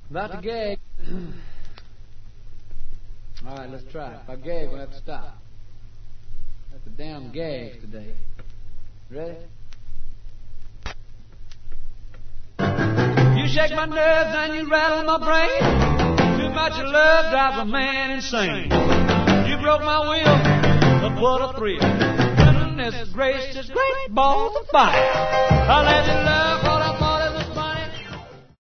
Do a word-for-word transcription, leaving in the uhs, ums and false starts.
About to gag. All right, let's try it. If I gag, we'll have to stop. Got the damn gags today. Ready? You shake my nerves and you rattle my brain. Too much love drives a man insane. You broke my will, but what a thrill. Goodness gracious, great balls of fire. I let you love